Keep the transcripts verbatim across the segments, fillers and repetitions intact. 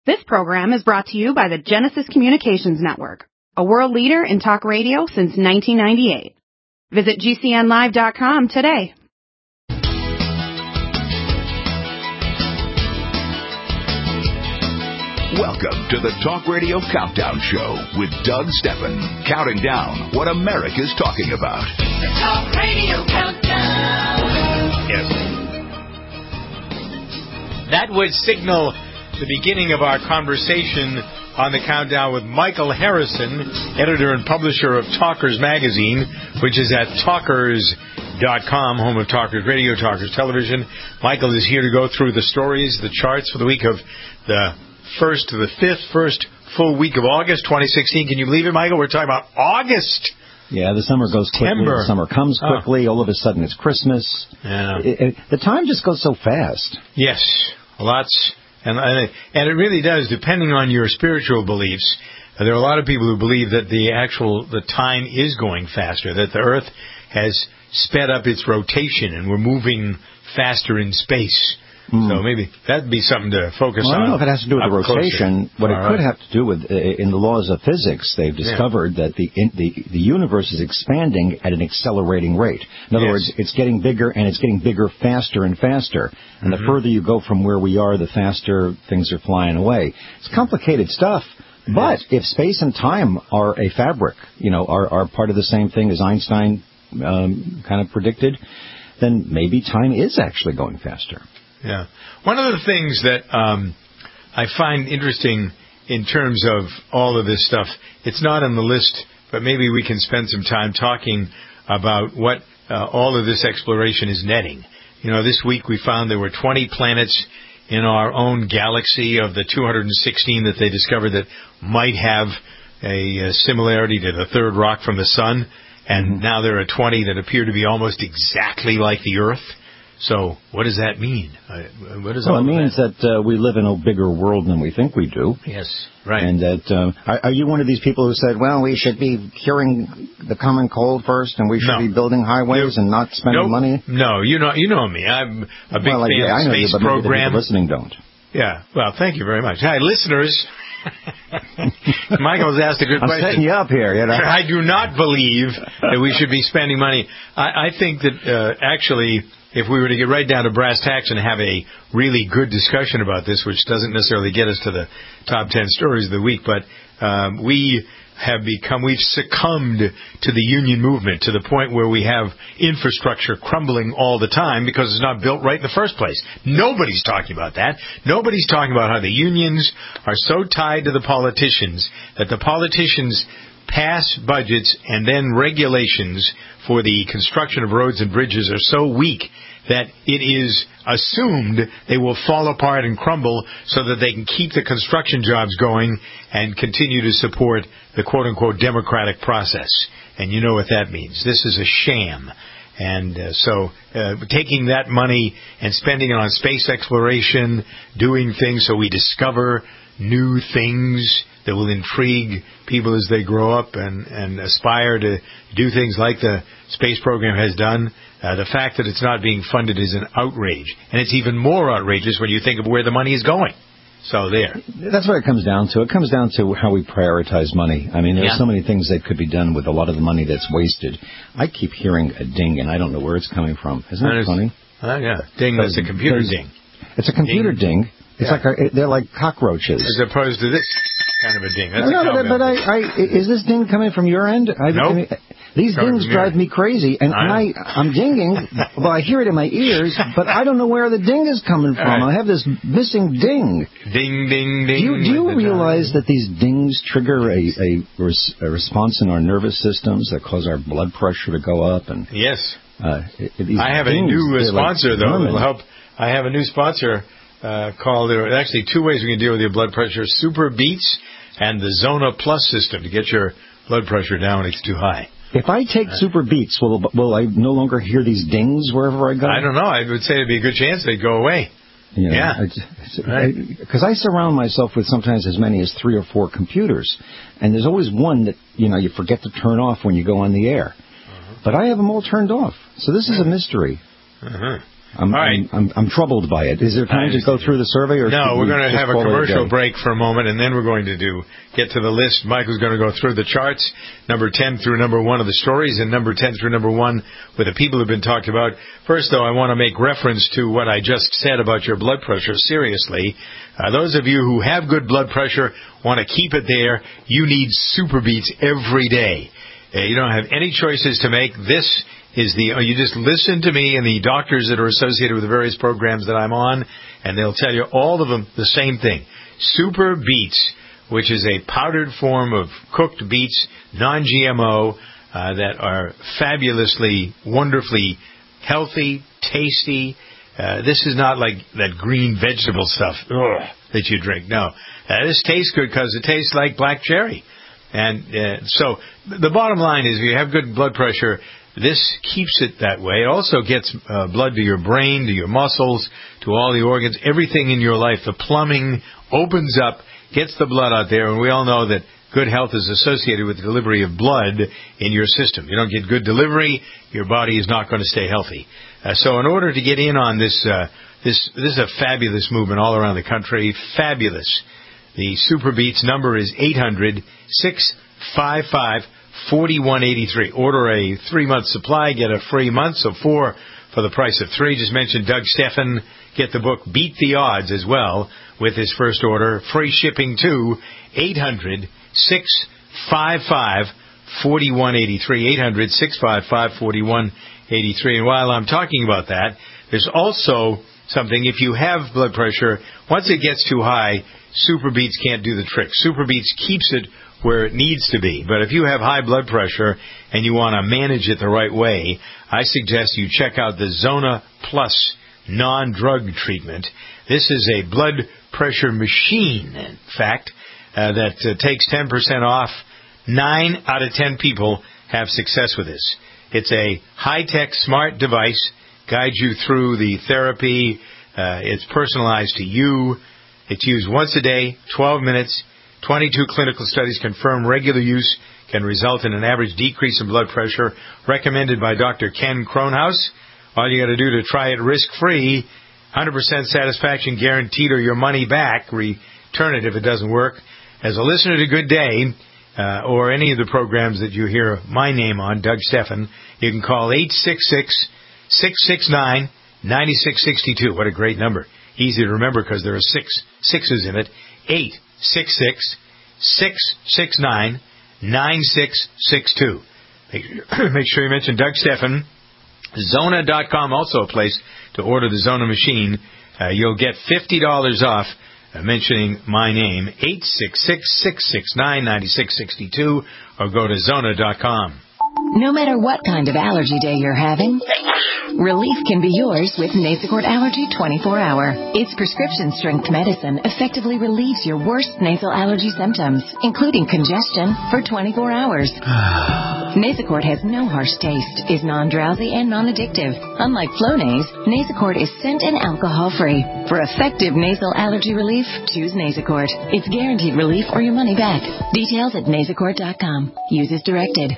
This program is brought to you by the Genesis Communications Network, a world leader in talk radio since nineteen ninety-eight. Visit G C N live dot com today. Welcome to the Talk Radio Countdown Show with Doug Steffen, counting down what America's talking about. The Talk Radio Countdown. Yes. That would signal the beginning of our conversation on the Countdown with Michael Harrison, editor and publisher of Talkers Magazine, which is at talkers dot com, home of Talkers Radio, Talkers Television. Michael is here to go through the stories, the charts for the week of the first to the fifth, first full week of August twenty sixteen. Can you believe it, Michael? We're talking about August. Yeah, the summer goes quickly. September. The summer comes quickly. Oh. All of a sudden, it's Christmas. Yeah. It, it, the time just goes so fast. Yes, lots. And, and, it, and it really does, depending on your spiritual beliefs. Uh, there are a lot of people who believe that the actual the time is going faster, that the Earth has sped up its rotation and we're moving faster in space. Mm. So maybe that'd be something to focus well, on. I don't know if it has to do with the rotation. Closer. What All it right. could have to do with, uh, in the laws of physics, they've discovered yeah. that the, in, the the universe is expanding at an accelerating rate. In other yes. words, it's getting bigger, and it's getting bigger faster and faster. And mm-hmm. the further you go from where we are, the faster things are flying away. It's complicated stuff. But yes. if space and time are a fabric, you know, are, are part of the same thing as Einstein um, kind of predicted, then maybe time is actually going faster. Yeah. One of the things that um, I find interesting in terms of all of this stuff, it's not on the list, but maybe we can spend some time talking about what uh, all of this exploration is netting. You know, this week we found there were twenty planets in our own galaxy of the two hundred sixteen that they discovered that might have a, a similarity to the third rock from the sun, and mm-hmm. now there are twenty that appear to be almost exactly like the Earth. So what does that mean? Uh, what does well, all it means that, that uh, we live in a bigger world than we think we do. Yes, right. And that um, are, are you one of these people who said, well, we should be curing the common cold first, and we should no. be building highways no. and not spending no. money? No, you know, you know me. I'm a big well, like, fan yeah, of I know space you, but program. Maybe the people listening don't. Yeah. Well, thank you very much. Hi, listeners. Michael's asked a good I'm question. I'm setting you up here. You know? I do not believe that we should be spending money. I, I think that uh, actually, if we were to get right down to brass tacks and have a really good discussion about this, which doesn't necessarily get us to the top ten stories of the week, but um, we have become, we've succumbed to the union movement to the point where we have infrastructure crumbling all the time because it's not built right in the first place. Nobody's talking about that. Nobody's talking about how the unions are so tied to the politicians that the politicians pass budgets and then regulations for the construction of roads and bridges are so weak that it is assumed they will fall apart and crumble so that they can keep the construction jobs going and continue to support the quote-unquote democratic process. And you know what that means. This is a sham. And uh, so uh, taking that money and spending it on space exploration, doing things so we discover new things that will intrigue people as they grow up and, and aspire to do things like the space program has done. Uh, the fact that it's not being funded is an outrage. And it's even more outrageous when you think of where the money is going. So there. That's what it comes down to. It comes down to how we prioritize money. I mean, there's yeah. so many things that could be done with a lot of the money that's wasted. I keep hearing a ding, and I don't know where it's coming from. Isn't that, that is, funny? Uh, yeah. Ding, that's a computer ding. It's a computer ding. ding. It's yeah. like a, they're like cockroaches. As opposed to this kind of a ding. That's no, a no, but I, I, is this ding coming from your end? I, nope. I mean, these coming dings drive me crazy, and, and I, I'm dinging. Well, I hear it in my ears, but I don't know where the ding is coming from. Right. I have this missing ding. Ding, ding, ding. Do you, do you realize that these dings trigger a, a, res, a response in our nervous systems that cause our blood pressure to go up? And yes. Uh, these I have dings, a new sponsor, like though, that will help. I have a new sponsor uh, called, there are actually two ways we can deal with your blood pressure, Super Beats and the Zona Plus system to get your blood pressure down when it's too high. If I take uh, Super Beats, will will I no longer hear these dings wherever I go? I don't know. I would say it'd be a good chance they'd go away. You know, yeah. Because right. I, I surround myself with sometimes as many as three or four computers, and there's always one that, you know, you forget to turn off when you go on the air. Uh-huh. But I have them all turned off. So this is a mystery. Uh-huh. I'm, All right. I'm, I'm, I'm troubled by it. Is there time to go through the survey? Or no, we're we going to have a a commercial break for a moment, and then we're going to do get to the list. Michael's going to go through the charts, number ten through number one of the stories, and number ten through number one with the people who have been talked about. First, though, I want to make reference to what I just said about your blood pressure. Seriously, uh, those of you who have good blood pressure want to keep it there. You need Super Beets every day. Uh, you don't have any choices to make. This is the, you just listen to me and the doctors that are associated with the various programs that I'm on, and they'll tell you, all of them, the same thing. Super Beets, which is a powdered form of cooked beets, non-G M O, uh, that are fabulously, wonderfully healthy, tasty. Uh, this is not like that green vegetable stuff ugh, that you drink. No. Uh, this tastes good because it tastes like black cherry. And uh, so the bottom line is, if you have good blood pressure, this keeps it that way. It also gets uh, blood to your brain, to your muscles, to all the organs, everything in your life. The plumbing opens up, gets the blood out there, and we all know that good health is associated with the delivery of blood in your system. You don't get good delivery, your body is not going to stay healthy. Uh, so in order to get in on this, uh, this, this is a fabulous movement all around the country. Fabulous. The Super Beets number is eight hundred, six five five, four one eight three. Order a three-month supply, get a free month, so four for the price of three. Just mention Doug Steffen. Get the book Beat the Odds as well with his first order. Free shipping to eight hundred, six five five, four one eight three. eight hundred, six five five, four one eight three. And while I'm talking about that, there's also something, if you have blood pressure, once it gets too high, Super Beets can't do the trick. Super Beets keeps it where it needs to be. But if you have high blood pressure and you want to manage it the right way, I suggest you check out the Zona Plus non-drug treatment. This is a blood pressure machine, in fact, uh, that uh, takes ten percent off. Nine out of ten people have success with this. It's a high-tech, smart device, guides you through the therapy. Uh, it's personalized to you. It's used once a day, twelve minutes. twenty-two clinical studies confirm regular use can result in an average decrease in blood pressure, recommended by Doctor Ken Kronhaus. All you got to do to try it risk-free, one hundred percent satisfaction guaranteed or your money back. Return it if it doesn't work. As a listener to Good Day, uh, or any of the programs that you hear my name on, Doug Steffen, you can call eight six six, six six nine, nine six six two. What a great number. Easy to remember because there are six sixes in it. eight six six, six six nine, nine six six two. Make, make sure you mention Doug Steffen. Zona dot com, also a place to order the Zona machine. Uh, you'll get fifty dollars off uh, mentioning my name, eight six six, six six nine, nine six six two, or go to Zona dot com. No matter what kind of allergy day you're having, relief can be yours with Nasacort Allergy twenty-four hour. Its prescription-strength medicine effectively relieves your worst nasal allergy symptoms, including congestion, for twenty-four hours. Nasacort has no harsh taste, is non-drowsy, and non-addictive. Unlike Flonase, Nasacort is scent and alcohol-free. For effective nasal allergy relief, choose Nasacort. It's guaranteed relief or your money back. Details at Nasacort dot com. Use as directed.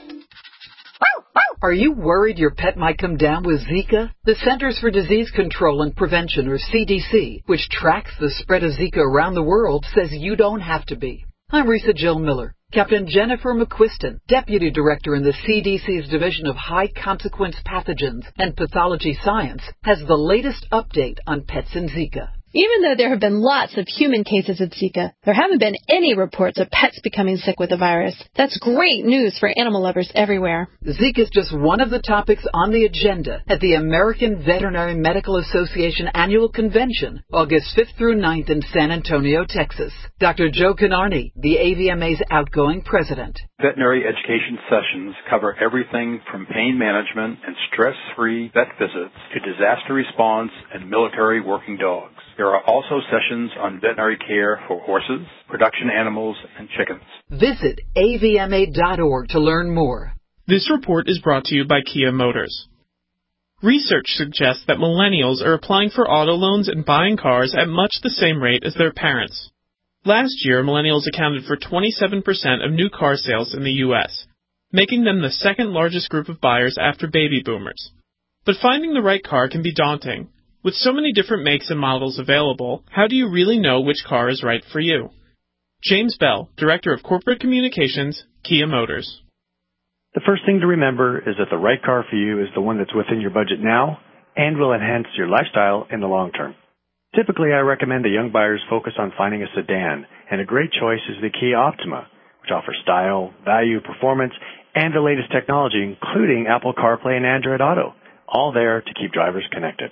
Are you worried your pet might come down with Zika? The Centers for Disease Control and Prevention, or C D C, which tracks the spread of Zika around the world, says you don't have to be. I'm Risa Jill Miller. Captain Jennifer McQuiston, Deputy Director in the C D C's Division of High Consequence Pathogens and Pathology Science, has the latest update on pets and Zika. Even though there have been lots of human cases of Zika, there haven't been any reports of pets becoming sick with the virus. That's great news for animal lovers everywhere. Zika is just one of the topics on the agenda at the American Veterinary Medical Association Annual Convention, August fifth through ninth in San Antonio, Texas. Doctor Joe Canarney, the A V M A's outgoing president. Veterinary education sessions cover everything from pain management and stress-free vet visits to disaster response and military working dogs. There are also sessions on veterinary care for horses, production animals, and chickens. Visit A V M A dot org to learn more. This report is brought to you by Kia Motors. Research suggests that millennials are applying for auto loans and buying cars at much the same rate as their parents. Last year, millennials accounted for twenty-seven percent of new car sales in the U S, making them the second largest group of buyers after baby boomers. But finding the right car can be daunting. With so many different makes and models available, how do you really know which car is right for you? James Bell, Director of Corporate Communications, Kia Motors. The first thing to remember is that the right car for you is the one that's within your budget now and will enhance your lifestyle in the long term. Typically, I recommend that young buyers focus on finding a sedan, and a great choice is the Kia Optima, which offers style, value, performance, and the latest technology, including Apple CarPlay and Android Auto, all there to keep drivers connected.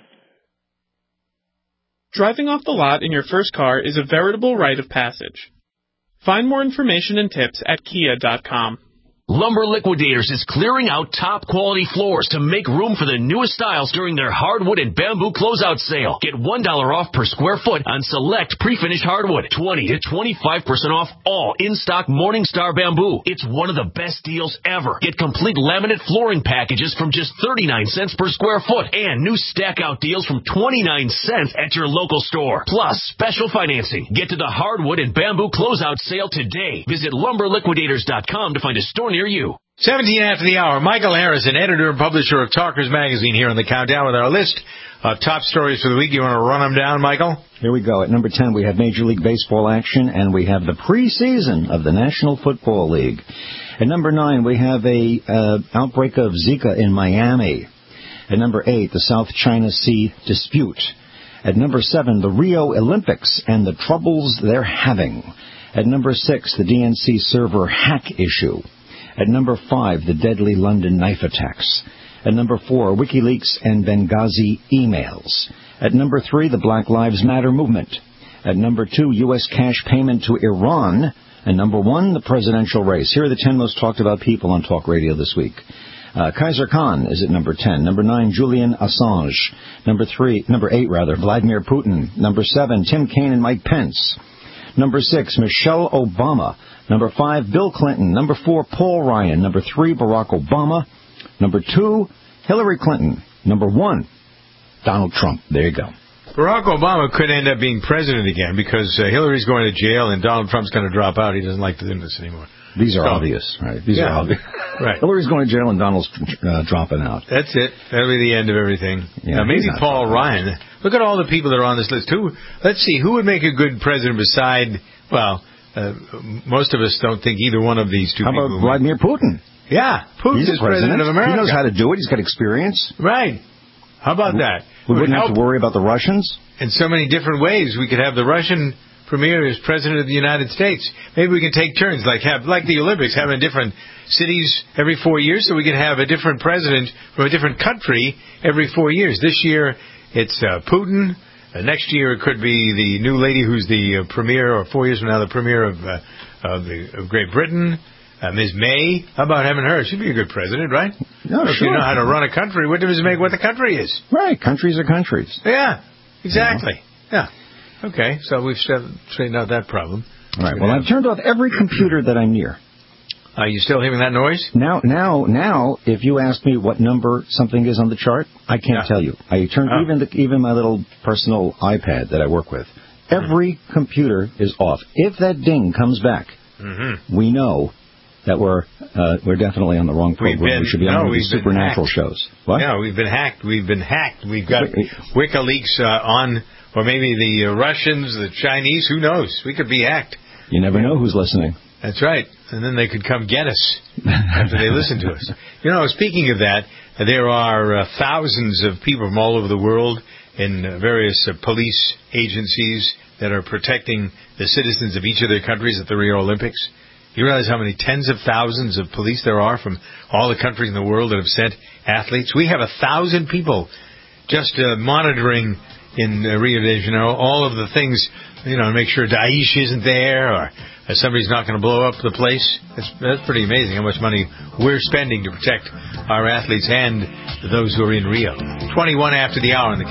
Driving off the lot in your first car is a veritable rite of passage. Find more information and tips at kia dot com. Lumber Liquidators is clearing out top-quality floors to make room for the newest styles during their hardwood and bamboo closeout sale. Get one dollar off per square foot on select pre-finished hardwood. twenty to twenty-five percent off all in-stock Morningstar bamboo. It's one of the best deals ever. Get complete laminate flooring packages from just thirty-nine cents per square foot and new stack-out deals from twenty-nine cents at your local store. Plus, special financing. Get to the hardwood and bamboo closeout sale today. Visit lumber liquidators dot com to find a store near you. seventeen after the hour. Michael Harrison, editor and publisher of Talkers Magazine, here on the Countdown with our list of top stories for the week. You want to run them down, Michael? Here we go. At number ten, we have Major League Baseball action, and we have the preseason of the National Football League. At number nine, we have a uh, outbreak of Zika in Miami. At number eight, the South China Sea dispute. At number seven, the Rio Olympics and the troubles they're having. At number six, the D N C server hack issue. At number five, the deadly London knife attacks. At number four, WikiLeaks and Benghazi emails. At number three, the Black Lives Matter movement. At number two, U S cash payment to Iran. And number one, the presidential race. Here are the ten most talked about people on Talk Radio this week. Uh, Kaiser Khan is at number ten. Number nine, Julian Assange. Number three, number eight rather, Vladimir Putin. Number seven, Tim Kaine and Mike Pence. Number six, Michelle Obama. Number five, Bill Clinton. Number four, Paul Ryan. Number three, Barack Obama. Number two, Hillary Clinton. Number one, Donald Trump. There you go. Barack Obama could end up being president again because uh, Hillary's going to jail and Donald Trump's going to drop out. He doesn't like to do this anymore. These are so, obvious, right? These yeah, are obvious. Right. Hillary's going to jail and Donald's uh, dropping out. That's it. That'll be the end of everything. Yeah, now, maybe Paul Ryan. Look at all the people that are on this list. Who? Let's see. Who would make a good president beside, well, uh, most of us don't think either one of these two How people. about Vladimir Putin? Yeah. Putin's He's president. president of America. He knows how to do it. He's got experience. Right. How about that? We wouldn't help have to worry about the Russians. In so many different ways. We could have the Russian premier as president of the United States. Maybe we can take turns, like have like the Olympics, having different cities every four years, so we can have a different president from a different country every four years. This year, it's uh, Putin. Uh, next year, it could be the new lady who's the uh, premier, or four years from now, the premier of, uh, of, the, of Great Britain. Uh, Miz May, how about having her? She'd be a good president, right? No, if sure. you know how to run a country, what does it make what the country is? Right, countries are countries. Yeah, exactly. Yeah. Okay, so we've straightened out that problem. All right, well, I've turned off every computer that I'm near. Are you still hearing that noise? Now, now, now, if you ask me what number something is on the chart, I can't Yeah. tell you. I turn Oh. even the, even my little personal iPad that I work with. Every computer is off. If that ding comes back, Mm-hmm. we know that we're uh, we're definitely on the wrong program. We've been, we should be no, on one of we've these been supernatural hacked. shows. What? Yeah, we've been hacked. We've been hacked. We've got WikiLeaks uh, on, or maybe the uh, Russians, the Chinese. Who knows? We could be hacked. You never know who's listening. That's right. And then they could come get us after they listen to us. You know, speaking of that, there are uh, thousands of people from all over the world in uh, various uh, police agencies that are protecting the citizens of each of their countries at the Rio Olympics. You realize how many tens of thousands of police there are from all the countries in the world that have sent athletes? We have a thousand people just uh, monitoring in uh, Rio de Janeiro all of the things, you know, to make sure Daesh isn't there or uh, somebody's not going to blow up the place. That's, that's pretty amazing how much money we're spending to protect our athletes and those who are in Rio. twenty-one after the hour in the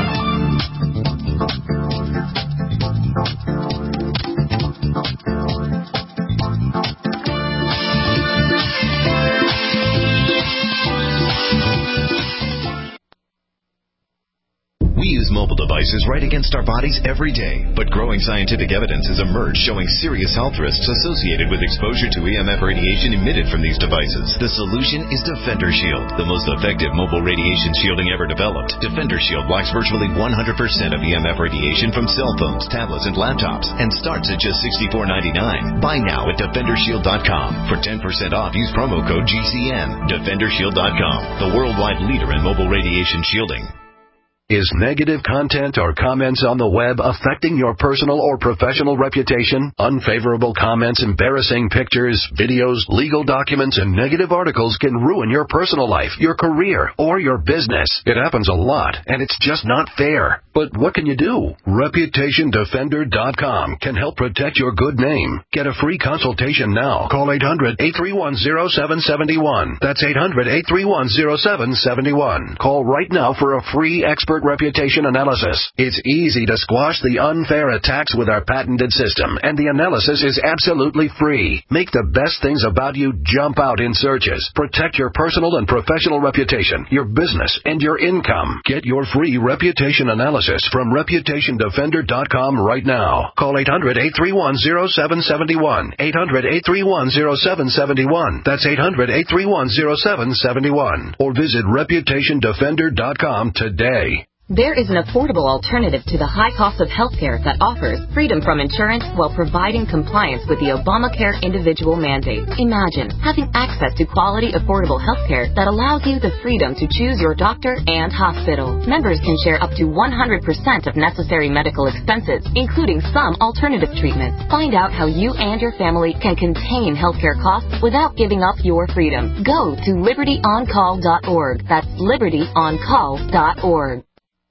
countdown. We use mobile devices races right against our bodies every day, but growing scientific evidence has emerged showing serious health risks associated with exposure to E M F radiation emitted from these devices. The solution is Defender Shield, the most effective mobile radiation shielding ever developed. Defender Shield blocks virtually one hundred percent of E M F radiation from cell phones, tablets, and laptops, and starts at just sixty-four ninety-nine. Buy now at defender shield dot com. For ten percent off, use promo code G C N. defender shield dot com, the worldwide leader in mobile radiation shielding. Is negative content or comments on the web affecting your personal or professional reputation? Unfavorable comments, embarrassing pictures, videos, legal documents, and negative articles can ruin your personal life, your career, or your business. It happens a lot, and it's just not fair. But what can you do? reputation defender dot com can help protect your good name. Get a free consultation now. Call eight hundred, eight three one, zero seven seven one. That's eight hundred, eight three one, zero seven seven one. Call right now for a free expert reputation analysis. It's easy to squash the unfair attacks with our patented system, and the analysis is absolutely free. Make the best things about you jump out in searches. Protect your personal and professional reputation, your business, and your income. Get your free reputation analysis from reputation defender dot com right now. Call eight hundred, eight three one, zero seven seven one. eight hundred, eight three one, zero seven seven one. That's eight hundred, eight three one, zero seven seven one. Or visit reputation defender dot com today. There is an affordable alternative to the high cost of healthcare that offers freedom from insurance while providing compliance with the Obamacare individual mandate. Imagine having access to quality, affordable healthcare that allows you the freedom to choose your doctor and hospital. Members can share up to one hundred percent of necessary medical expenses, including some alternative treatments. Find out how you and your family can contain healthcare costs without giving up your freedom. Go to liberty on call dot org. That's liberty on call dot org.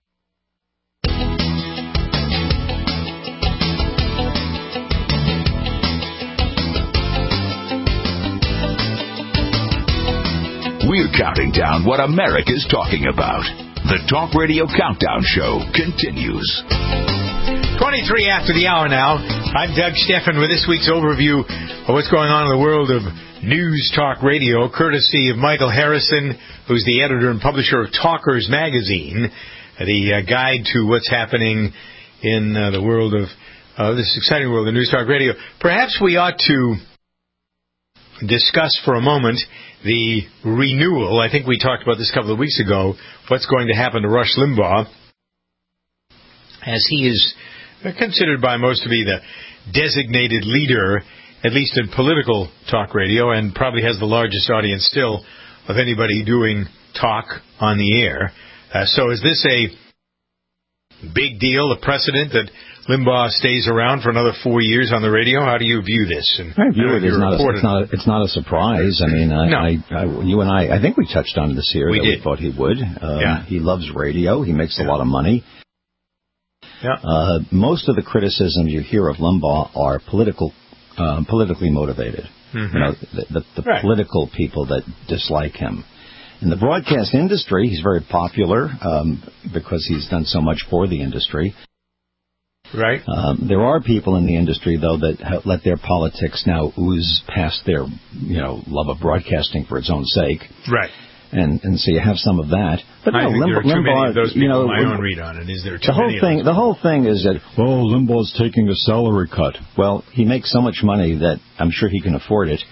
We're counting down what America's talking about. The Talk Radio Countdown Show continues. twenty-three after the hour now. I'm Doug Steffen with this week's overview of what's going on in the world of News Talk Radio, courtesy of Michael Harrison, who's the editor and publisher of Talkers Magazine, the uh, guide to what's happening in uh, the world of uh, this exciting world of News Talk Radio. Perhaps we ought to discuss for a moment the renewal. I think we talked about this a couple of weeks ago, what's going to happen to Rush Limbaugh, as he is considered by most to be the designated leader, at least in political talk radio, and probably has the largest audience still of anybody doing talk on the air. Uh, so is this a big deal, a precedent that Limbaugh stays around for another four years on the radio? How do you view this? And I view it as not a, it's, not a, it's not a surprise. I mean, I, no. I, I, you and I, I think we touched on this here. We that did. We thought he would. Um, yeah. He loves radio. He makes yeah. a lot of money. Yeah. Uh, most of the criticisms you hear of Limbaugh are political, uh, politically motivated. Mm-hmm. You know, the, the, the right. political people that dislike him. In the broadcast industry, he's very popular um, because he's done so much for the industry. Right. Um, there are people in the industry, though, that have let their politics now ooze past their, you know, love of broadcasting for its own sake. Right. And and so you have some of that. But I no, think Limb- there are too Limbaugh, many of those people. you know, my own read on it is there too the whole many thing. of The whole thing is that oh, Limbaugh's taking a salary cut. Well, he makes so much money that I'm sure he can afford it.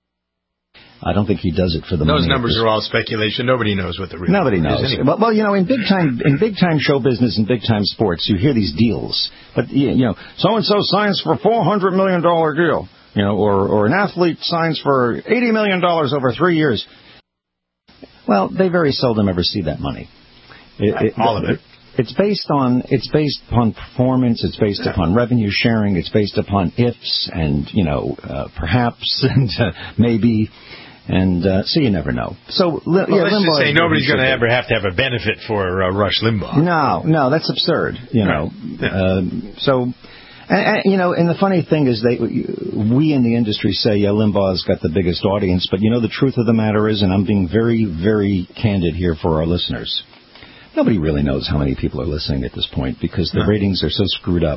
I don't think he does it for the Those money. numbers are all speculation. Nobody knows what the real Nobody number knows. is anyway. Well, well, you know, in big time in big time show business and big time sports, you hear these deals. But you know, so and so signs for four hundred million dollar deal. You know, or or an athlete signs for eighty million dollars over three years. Well, they very seldom ever see that money. It, it, all of it. It's based on it's based upon performance. It's based yeah. upon revenue sharing. It's based upon ifs and you know uh, perhaps and uh, maybe. And uh, so you never know. So well, yeah, let's Limbaugh just say nobody's going to be. ever have to have a benefit for uh, Rush Limbaugh. No, no, that's absurd. You know, right. yeah. um, so and, and, you know, and the funny thing is, they we in the industry say, yeah, Limbaugh's got the biggest audience, but you know, the truth of the matter is, and I'm being very, very candid here for our listeners. Nobody really knows how many people are listening at this point because the no. ratings are so screwed up.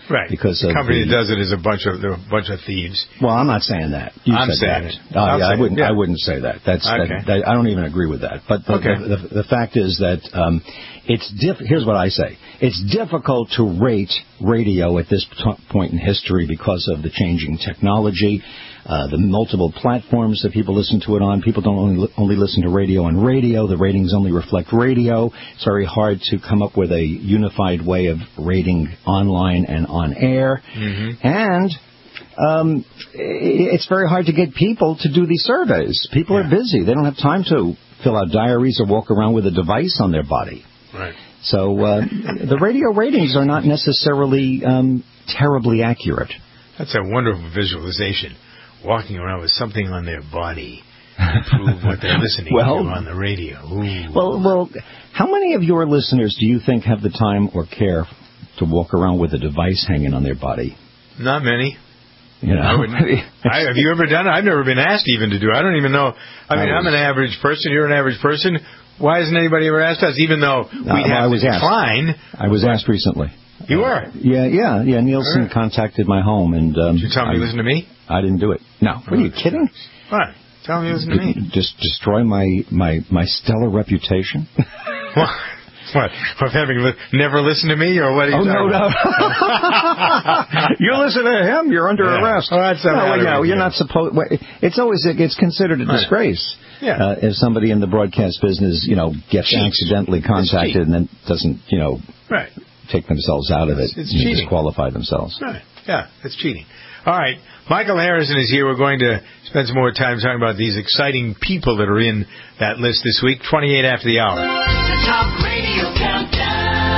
Right. Because the of company the, that does it is a bunch of they're a bunch of thieves. Well, I'm not saying that. You I'm said saying that. it. Oh, I'll yeah, say I wouldn't. it, yeah. I wouldn't say that. That's. Okay. That, that, I don't even agree with that. But the okay. the, the, the fact is that um, it's diff- Here's what I say. It's difficult to rate radio at this t- point in history because of the changing technology, uh, the multiple platforms that people listen to it on. People don't only only listen to radio on radio. The ratings only reflect radio. It's very hard to come up with a unified way of rating online and on air. Mm-hmm. And um, it's very hard to get people to do these surveys. People yeah. are busy. They don't have time to fill out diaries or walk around with a device on their body. Right. So uh, the radio ratings are not necessarily um, terribly accurate. That's a wonderful visualization. Walking around with something on their body to prove what they're listening well, to on the radio. Ooh. Well, well, how many of your listeners do you think have the time or care to walk around with a device hanging on their body? Not many. You know, I wouldn't. I, have you ever done it? I've never been asked even to do it. I don't even know. I mean, I was, I'm an average person. You're an average person. Why hasn't anybody ever asked us? Even though we'd uh, have I was to decline. Asked. I was asked recently. You were? Yeah, yeah, yeah. Nielsen right. contacted my home, and um, did you tell me you listen to me? I didn't do it. No. What, are you kidding? What? Tell me you listen to me. Just destroy my my my stellar reputation. What? What? Of having li- never listened to me, or what? Are you oh no, about? no! You listen to him, you're under yeah. arrest. Oh, that's no, well, yeah, you're not supposed. It's always it's considered a disgrace. Yeah. Uh, if somebody in the broadcast business, you know, gets Cheats. accidentally contacted and then doesn't, you know, right. take themselves out of it, it's, it's and cheating. disqualify themselves. Right. Yeah, it's cheating. All right. Michael Harrison is here. We're going to spend some more time talking about these exciting people that are in that list this week. twenty-eight after the hour. The Talk Radio Countdown.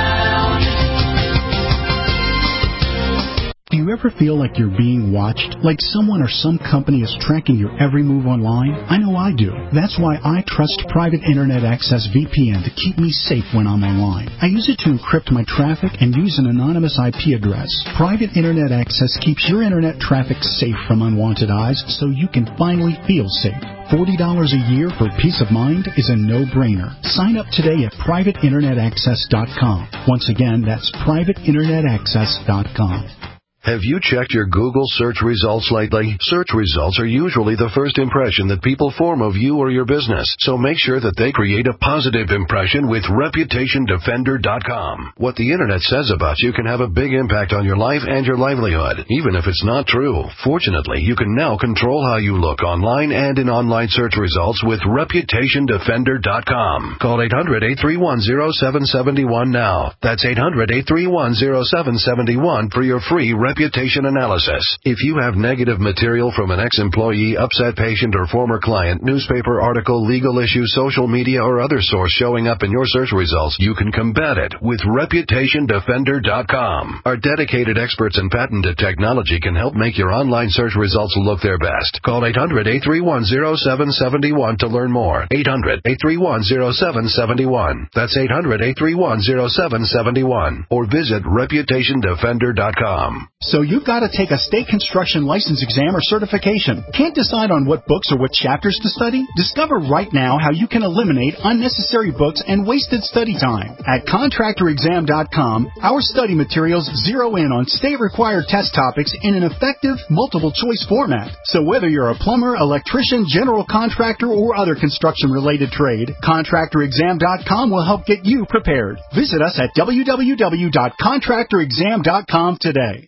Do you ever feel like you're being watched? Like someone or some company is tracking your every move online? I know I do. That's why I trust Private Internet Access V P N to keep me safe when I'm online. I use it to encrypt my traffic and use an anonymous I P address. Private Internet Access keeps your internet traffic safe from unwanted eyes so you can finally feel safe. forty dollars a year for peace of mind is a no-brainer. Sign up today at private internet access dot com. Once again, that's private internet access dot com. Have you checked your Google search results lately? Search results are usually the first impression that people form of you or your business, so make sure that they create a positive impression with reputation defender dot com. What the Internet says about you can have a big impact on your life and your livelihood, even if it's not true. Fortunately, you can now control how you look online and in online search results with reputation defender dot com. Call eight hundred, eight three one, zero seven seven one now. That's eight hundred, eight three one, zero seven seven one for your free reputation analysis. If you have negative material from an ex-employee, upset patient, or former client, newspaper article, legal issue, social media, or other source showing up in your search results, you can combat it with reputation defender dot com. Our dedicated experts in patented technology can help make your online search results look their best. Call eight hundred, eight three one, zero seven seven one to learn more. eight hundred, eight three one, zero seven seven one. That's eight hundred, eight three one, zero seven seven one. Or visit reputation defender dot com. So you've got to take a state construction license exam or certification. Can't decide on what books or what chapters to study? Discover right now how you can eliminate unnecessary books and wasted study time. At contractor exam dot com, our study materials zero in on state-required test topics in an effective, multiple-choice format. So whether you're a plumber, electrician, general contractor, or other construction-related trade, contractor exam dot com will help get you prepared. Visit us at w w w dot contractor exam dot com today.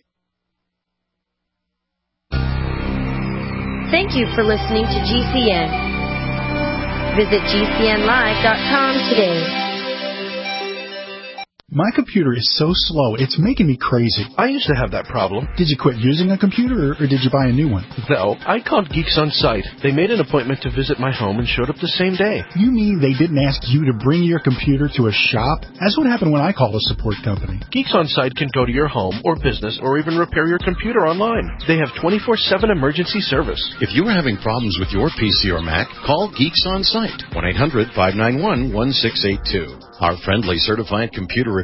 Thank you for listening to G C N. Visit G C N live dot com today. My computer is so slow, it's making me crazy. I used to have that problem. Did you quit using a computer, or, or did you buy a new one? No, I called Geeks On Site. They made an appointment to visit my home and showed up the same day. You mean they didn't ask you to bring your computer to a shop? That's what happened when I called a support company. Geeks On Site can go to your home or business or even repair your computer online. They have twenty-four seven emergency service. If you are having problems with your P C or Mac, call Geeks On Site, one eight hundred, five nine one, one six eight two. Our friendly certified computer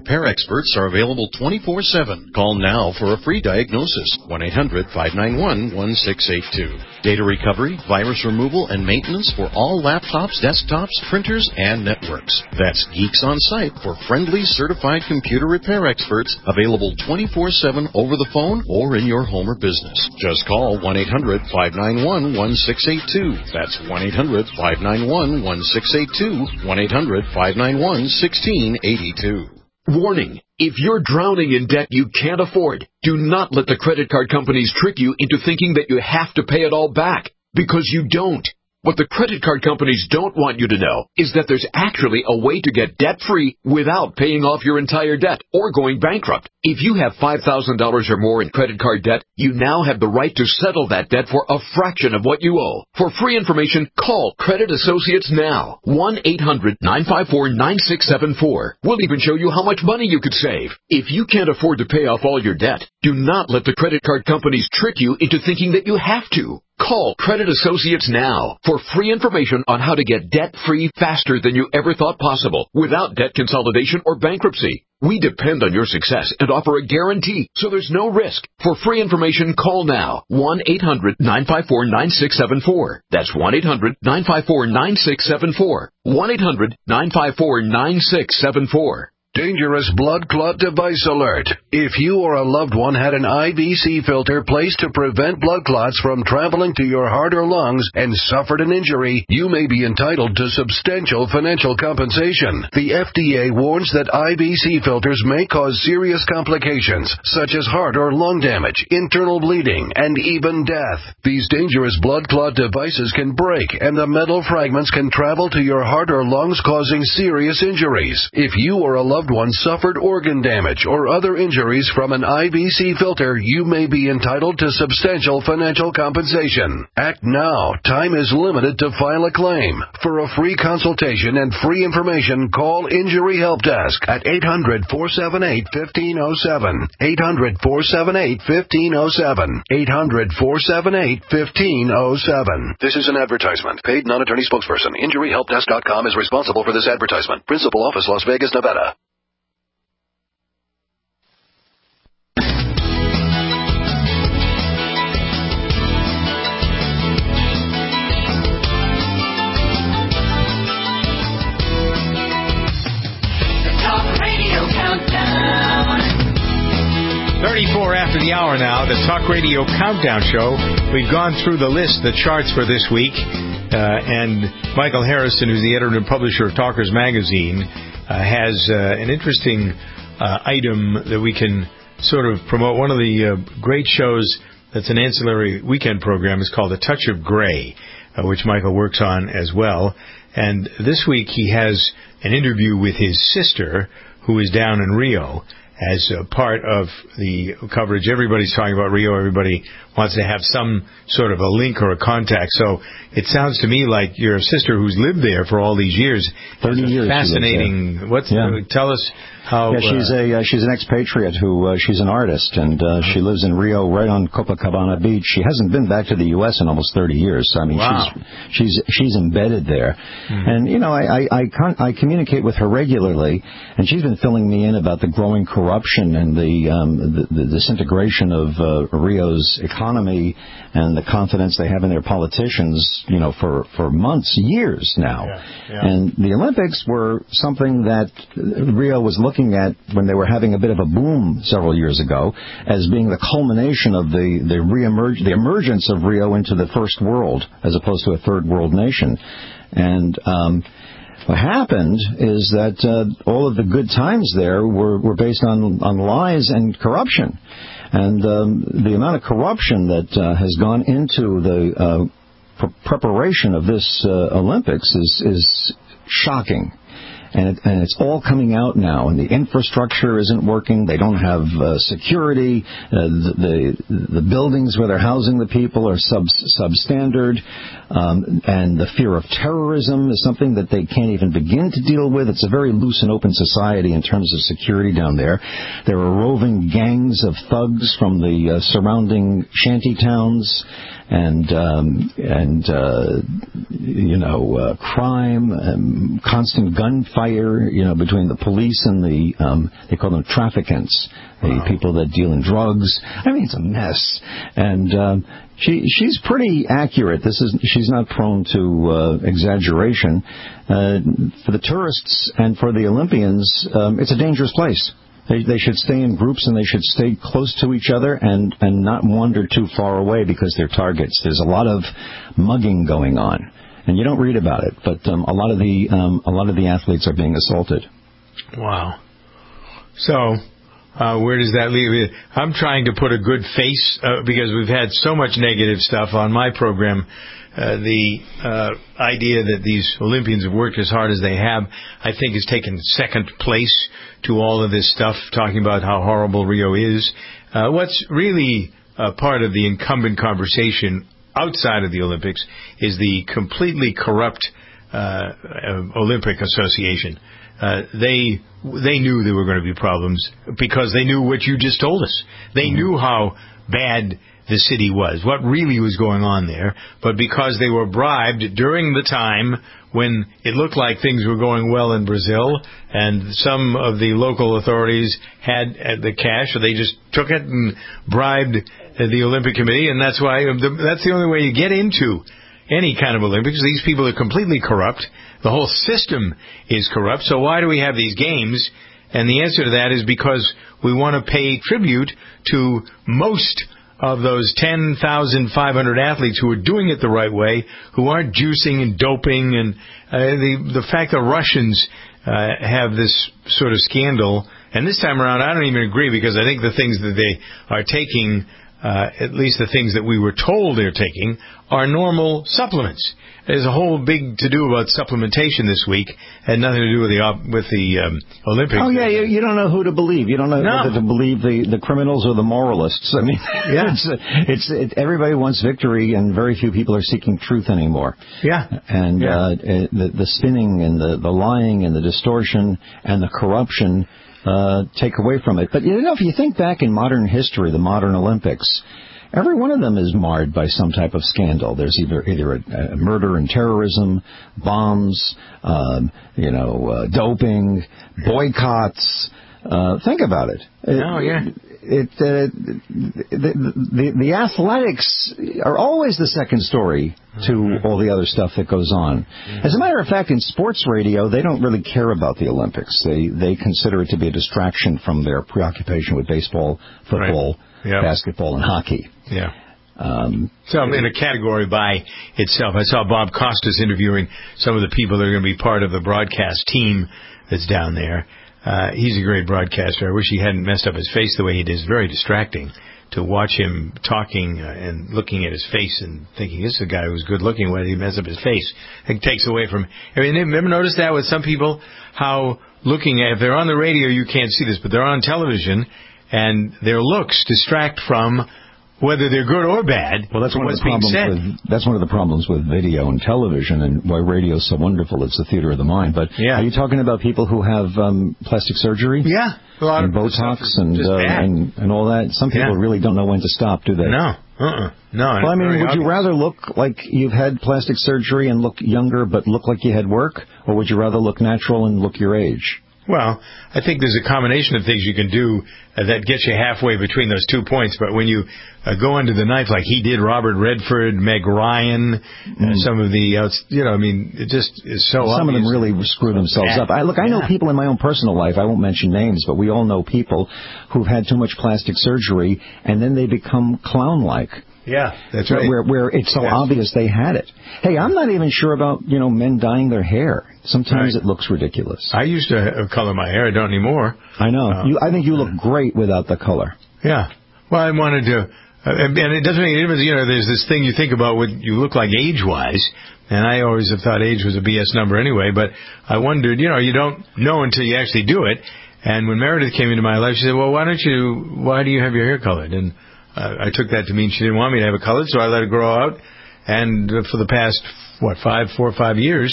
repair experts are available twenty-four seven. Call now for a free diagnosis. one eight hundred five nine one one six eight two. Data recovery, virus removal, and maintenance for all laptops, desktops, printers, and networks. That's Geeks On Site for friendly, certified computer repair experts available twenty-four seven over the phone or in your home or business. Just call one eight hundred five nine one one six eight two. That's one eight hundred five nine one one six eight two. one eight hundred five nine one one six eight two. Warning! If you're drowning in debt you can't afford, do not let the credit card companies trick you into thinking that you have to pay it all back, because you don't. What the credit card companies don't want you to know is that there's actually a way to get debt-free without paying off your entire debt or going bankrupt. If you have five thousand dollars or more in credit card debt, you now have the right to settle that debt for a fraction of what you owe. For free information, call Credit Associates now. one eight hundred nine five four nine six seven four. We'll even show you how much money you could save. If you can't afford to pay off all your debt, do not let the credit card companies trick you into thinking that you have to. Call Credit Associates now for free information on how to get debt-free faster than you ever thought possible without debt consolidation or bankruptcy. We depend on your success and offer a guarantee, so there's no risk. For free information, call now. one eight hundred nine five four nine six seven four. That's one eight hundred nine five four nine six seven four. one eight hundred nine five four nine six seven four. Dangerous blood clot device alert. If you or a loved one had an I V C filter placed to prevent blood clots from traveling to your heart or lungs and suffered an injury, you may be entitled to substantial financial compensation. The F D A warns that I V C filters may cause serious complications, such as heart or lung damage, internal bleeding, and even death. These dangerous blood clot devices can break, and the metal fragments can travel to your heart or lungs, causing serious injuries. If you or a loved one suffered organ damage or other injuries from an I V C filter, you may be entitled to substantial financial compensation. Act now. Time is limited to file a claim. For a free consultation and free information, call Injury Help Desk at eight hundred four seven eight one five zero seven. eight hundred four seven eight one five zero seven. eight hundred four seven eight one five zero seven. This is an advertisement. Paid non-attorney spokesperson. Injury Help Desk dot com is responsible for this advertisement. Principal office, Las Vegas, Nevada. thirty-four after the hour now, the Talk Radio Countdown Show. We've gone through the list, the charts for this week, uh, and Michael Harrison, who's the editor and publisher of Talkers Magazine, uh, has uh, an interesting uh, item that we can sort of promote. One of the uh, great shows that's an ancillary weekend program is called A Touch of Gray, uh, which Michael works on as well. And this week he has an interview with his sister, who is down in Rio, as a part of the coverage. Everybody's talking about Rio. Everybody wants to have some sort of a link or a contact. So it sounds to me like your sister, who's lived there for all these years, thirty years. Fascinating. What's yeah. the, tell us how? Yeah, she's uh, a uh, she's an expatriate who uh, she's an artist, and uh, she lives in Rio, right on Copacabana Beach. She hasn't been back to the U S in almost thirty years. So, I mean, wow. she's she's she's embedded there, mm-hmm. and you know, I I I, con- I communicate with her regularly, and she's been filling me in about the growing corruption and the um, the, the disintegration of uh, Rio's economy and the confidence they have in their politicians, you know, for, for months, years now. Yeah, yeah. And the Olympics were something that Rio was looking at when they were having a bit of a boom several years ago as being the culmination of the, the, reemerge, the emergence of Rio into the first world as opposed to a third world nation. And um, what happened is that uh, all of the good times there were, were based on, on lies and corruption. And um, the amount of corruption that uh, has gone into the uh, pr- preparation of this uh, Olympics is, is shocking. And, it, and it's all coming out now, and the infrastructure isn't working. They don't have uh, security. Uh, the, the the buildings where they're housing the people are sub substandard, um, and the fear of terrorism is something that they can't even begin to deal with. It's a very loose and open society in terms of security down there. There are roving gangs of thugs from the uh, surrounding shanty towns. And, um, and uh, you know, uh, crime, um, constant gunfighting. fire, you know, between the police and the, um, they call them traffickants, the wow. people that deal in drugs. I mean, it's a mess. And um, she she's pretty accurate. This is she's not prone to uh, exaggeration. Uh, for the tourists and for the Olympians, um, it's a dangerous place. They, they should stay in groups and they should stay close to each other and, and not wander too far away because they're targets. There's a lot of mugging going on, and you don't read about it, but um, a lot of the um, a lot of the athletes are being assaulted. Wow. So, uh, where does that leave? I'm trying to put a good face uh, because we've had so much negative stuff on my program. Uh, the uh, idea that these Olympians have worked as hard as they have, I think, has taken second place to all of this stuff, talking about how horrible Rio is. Uh, what's really uh, part of the incumbent conversation outside of the Olympics is the completely corrupt uh, uh, Olympic Association. Uh, they they knew there were going to be problems because they knew what you just told us. They mm-hmm. knew how bad the city was, what really was going on there, but because they were bribed during the time when it looked like things were going well in Brazil and some of the local authorities had the cash, so they just took it and bribed the Olympic Committee, and that's why that's the only way you get into any kind of Olympics. These people are completely corrupt. The whole system is corrupt, so why do we have these games? And the answer to that is because we want to pay tribute to most of those ten thousand five hundred athletes who are doing it the right way, who aren't juicing and doping, and uh, the the fact that Russians uh, have this sort of scandal, and this time around I don't even agree because I think the things that they are taking, uh, at least the things that we were told they're taking, are normal supplements. There's a whole big to-do about supplementation this week. Had nothing to do with the op- with the um, Olympics. Oh, yeah, you, you don't know who to believe. You don't know no. whether to believe the, the criminals or the moralists. I mean, yeah. it's, it's it, everybody wants victory, and very few people are seeking truth anymore. Yeah. And yeah. Uh, the, the spinning and the, the lying and the distortion and the corruption uh, take away from it. But, you know, if you think back in modern history, the modern Olympics, every one of them is marred by some type of scandal. There's either either a, a murder and terrorism, bombs, um, you know, uh, doping, boycotts. Uh, think about it. it oh yeah. It, uh, the, the the athletics are always the second story to mm-hmm. all the other stuff that goes on. Mm-hmm. As a matter of fact, in sports radio, they don't really care about the Olympics. They they consider it to be a distraction from their preoccupation with baseball, football. Right. Yep. Basketball and hockey. Yeah. Um, so in a category by itself. I saw Bob Costas interviewing some of the people that are going to be part of the broadcast team that's down there. Uh, he's a great broadcaster. I wish he hadn't messed up his face the way he did. It's very distracting to watch him talking uh, and looking at his face and thinking, this is a guy who's good looking. Why did he mess up his face? It takes away from... I mean, have you ever noticed that with some people? How looking at... If they're on the radio, you can't see this, but they're on television... and their looks distract from whether they're good or bad. Well, that's one of the problems with that's one of the problems with video and television, and why radio is so wonderful. It's the theater of the mind. But yeah. are you talking about people who have um, plastic surgery? Yeah, a lot and of Botox and, uh, and and all that. Some people yeah. really don't know when to stop, do they? No, uh-uh. no. Well, I mean, would obvious. you rather look like you've had plastic surgery and look younger, but look like you had work, or would you rather look natural and look your age? Well, I think there's a combination of things you can do uh, that gets you halfway between those two points. But when you uh, go under the knife like he did, Robert Redford, Meg Ryan, mm. uh, some of the, uh, you know, I mean, it just is so Some obvious. of them really screw themselves up. I, look, I know yeah. people in my own personal life, I won't mention names, but we all know people who've had too much plastic surgery, and then they become clown-like. Yeah, that's right. Where, where it's so yes. obvious they had it. Hey, I'm not even sure about, you know, men dyeing their hair. Sometimes right. it looks ridiculous. I used to color my hair. I don't anymore. I know. Uh, you, I think you look great without the color. Yeah. Well, I wanted to, uh, and it doesn't make any difference. You know, there's this thing you think about what you look like age-wise, and I always have thought age was a B S number anyway, but I wondered, you know, you don't know until you actually do it. And when Meredith came into my life, she said, well, why don't you, why do you have your hair colored? And Uh, I took that to mean she didn't want me to have it colored, so I let it grow out. And uh, for the past, what, five, four or five years,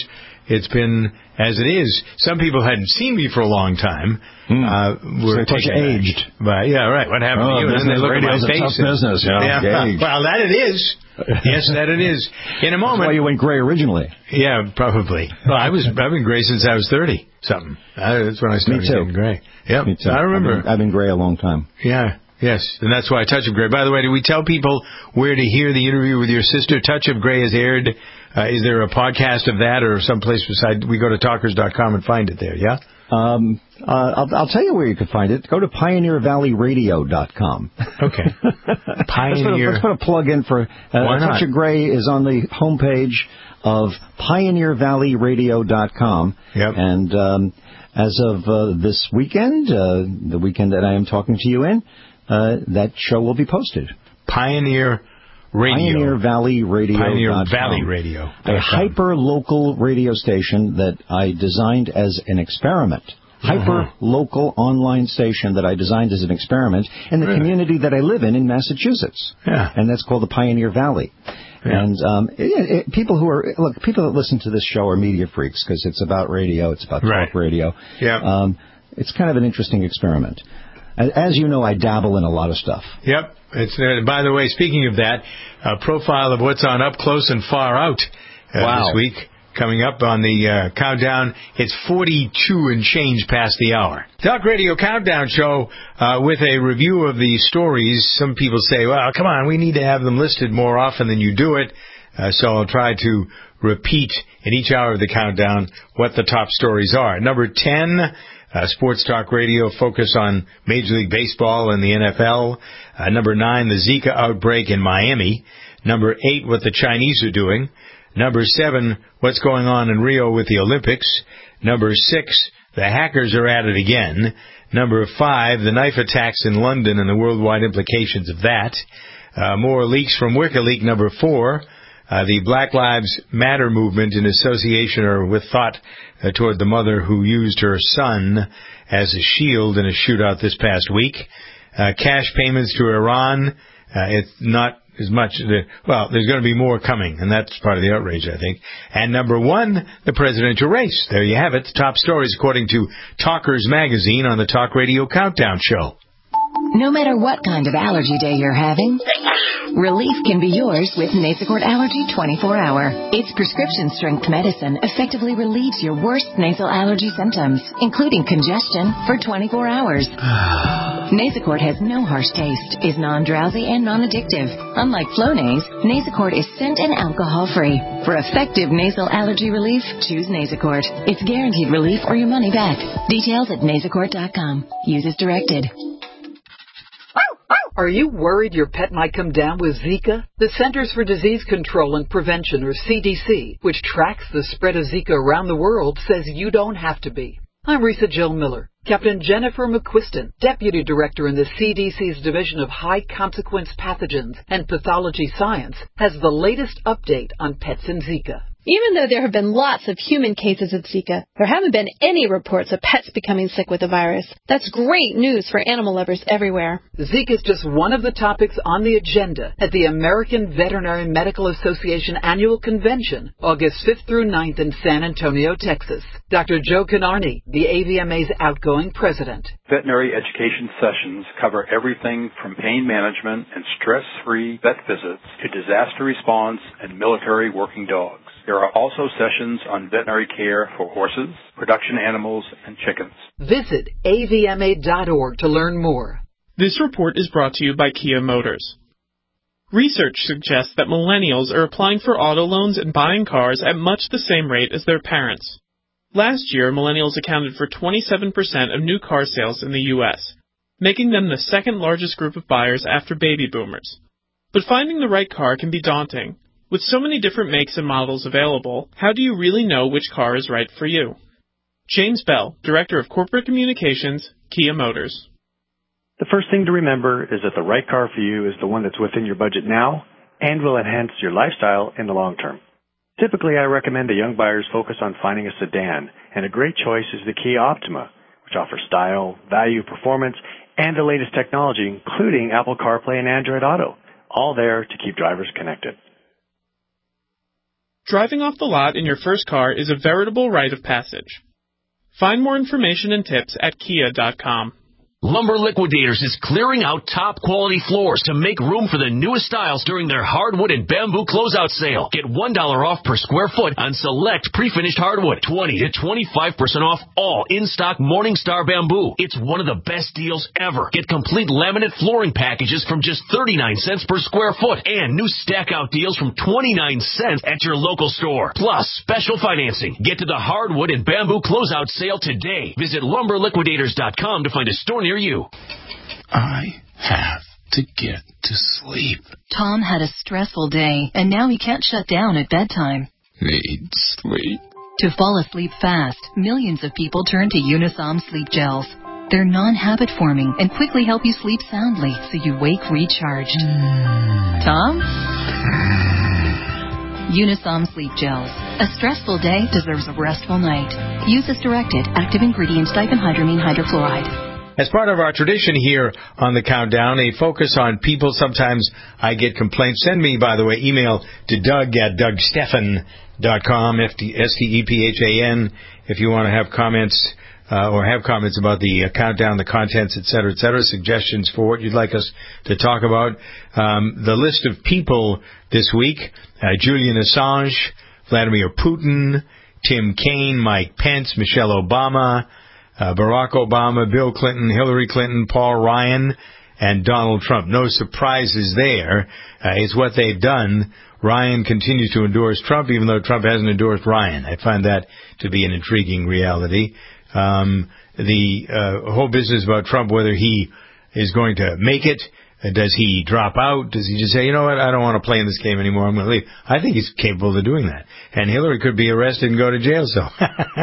it's been as it is. Some people hadn't seen me for a long time. Mm. Uh, were so taken aged. But yeah, right. What happened oh, to you? And then they look at my radio's a face. tough and, business, you know, yeah, well, that it is. Yes, that it is. In a moment. That's why you went gray originally. Yeah, probably. Well, I was. I've been gray since I was thirty something. Uh, that's when I started Me too. getting gray. Yep. Me too. I remember. I've been, I've been gray a long time. Yeah. Yes, and that's why Touch of Grey. By the way, do we tell people where to hear the interview with your sister? Touch of Grey is aired. Uh, is there a podcast of that or someplace beside? We go to talkers dot com and find it there, yeah? Um, uh, I'll, I'll tell you where you can find it. Go to pioneer valley radio dot com. Okay. Pioneer. Let's put, a, let's put a plug in for... Uh, Why not? Touch of Grey is on the homepage of pioneer valley radio dot com. Yep. And um, as of uh, this weekend, uh, the weekend that I am talking to you in, uh, that show will be posted. Pioneer Radio. Pioneer Valley Radio. Pioneer Valley Radio. A hyper-local radio station that I designed as an experiment. Hyper-local online station that I designed as an experiment in the Really? community that I live in in Massachusetts. Yeah. And that's called the Pioneer Valley. Yeah. And um, it, it, people who are, look, people that listen to this show are media freaks because it's about radio, it's about Right. talk radio. Yeah. Um, it's kind of an interesting experiment. As you know, I dabble in a lot of stuff. Yep. It's uh, by the way, speaking of that, a profile of what's on Up Close and Far Out uh, Wow. this week. Coming up on the uh, countdown, it's forty-two and change past the hour. Talk Radio Countdown Show uh, with a review of the stories. Some people say, well, come on, we need to have them listed more often than you do it. Uh, so I'll try to repeat in each hour of the countdown what the top stories are. Number ten, uh, Sports Talk Radio focus on Major League Baseball and the N F L. Uh, number nine, the Zika outbreak in Miami. Number eight, what the Chinese are doing. Number seven, what's going on in Rio with the Olympics. Number six, the hackers are at it again. Number five, the knife attacks in London and the worldwide implications of that. Uh, more leaks from WikiLeaks. Number four, uh, the Black Lives Matter movement in association or with thought uh, toward the mother who used her son as a shield in a shootout this past week. Uh, cash payments to Iran. Uh, it's not as much, well, there's going to be more coming, and that's part of the outrage, I think. And number one, the presidential race. There you have it. The top stories according to Talkers Magazine on the Talk Radio Countdown Show. No matter what kind of allergy day you're having, relief can be yours with Nasacort Allergy twenty-four hour. Its prescription-strength medicine effectively relieves your worst nasal allergy symptoms, including congestion, for twenty-four hours. Nasacort has no harsh taste, is non-drowsy, and non-addictive. Unlike Flonase, Nasacort is scent and alcohol-free. For effective nasal allergy relief, choose Nasacort. It's guaranteed relief or your money back. Details at nasacort dot com. Use as directed. Are you worried your pet might come down with Zika? The Centers for Disease Control and Prevention, or C D C, which tracks the spread of Zika around the world, says you don't have to be. I'm Risa Jill Miller. Captain Jennifer McQuiston, Deputy Director in the C D C's Division of High Consequence Pathogens and Pathology Science, has the latest update on pets and Zika. Even though there have been lots of human cases of Zika, there haven't been any reports of pets becoming sick with the virus. That's great news for animal lovers everywhere. Zika is just one of the topics on the agenda at the American Veterinary Medical Association Annual Convention, August fifth through ninth in San Antonio, Texas. Doctor Joe Canarney, the A V M A's outgoing president. Veterinary education sessions cover everything from pain management and stress-free vet visits to disaster response and military working dogs. There are also sessions on veterinary care for horses, production animals, and chickens. Visit A V M A dot org to learn more. This report is brought to you by Kia Motors. Research suggests that millennials are applying for auto loans and buying cars at much the same rate as their parents. Last year, millennials accounted for twenty-seven percent of new car sales in the U S, making them the second largest group of buyers after baby boomers. But finding the right car can be daunting. With so many different makes and models available, how do you really know which car is right for you? James Bell, Director of Corporate Communications, Kia Motors. The first thing to remember is that the right car for you is the one that's within your budget now and will enhance your lifestyle in the long term. Typically, I recommend that young buyers focus on finding a sedan, and a great choice is the Kia Optima, which offers style, value, performance, and the latest technology, including Apple CarPlay and Android Auto, all there to keep drivers connected. Driving off the lot in your first car is a veritable rite of passage. Find more information and tips at kia dot com. Lumber Liquidators is clearing out top-quality floors to make room for the newest styles during their hardwood and bamboo closeout sale. Get one dollar off per square foot on select pre-finished hardwood. twenty to twenty-five percent off all in-stock Morningstar bamboo. It's one of the best deals ever. Get complete laminate flooring packages from just thirty-nine cents per square foot and new stack-out deals from twenty-nine cents at your local store. Plus, special financing. Get to the hardwood and bamboo closeout sale today. Visit lumber liquidators dot com to find a store near you. I have to get to sleep. Tom had a stressful day, and now he can't shut down at bedtime. Need sleep. To fall asleep fast, millions of people turn to Unisom Sleep Gels. They're non-habit forming and quickly help you sleep soundly so you wake recharged. Mm. Tom? Mm. Unisom Sleep Gels. A stressful day deserves a restful night. Use as directed. Active ingredient diphenhydramine hydrochloride. As part of our tradition here on the Countdown, a focus on people. Sometimes I get complaints. Send me, by the way, email to Doug at doug stephan dot com, S T E P H A N, if you want to have comments uh, or have comments about the uh, Countdown, the contents, et cetera, et cetera, suggestions for what you'd like us to talk about. Um, the list of people this week, uh, Julian Assange, Vladimir Putin, Tim Kaine, Mike Pence, Michelle Obama, Uh, Barack Obama, Bill Clinton, Hillary Clinton, Paul Ryan, and Donald Trump. No surprises there. Uh, it's what they've done. Ryan continues to endorse Trump, even though Trump hasn't endorsed Ryan. I find that to be an intriguing reality. Um, the uh, whole business about Trump, whether he is going to make it, uh, does he drop out? Does he just say, you know what, I don't want to play in this game anymore, I'm going to leave? I think he's capable of doing that. And Hillary could be arrested and go to jail, so.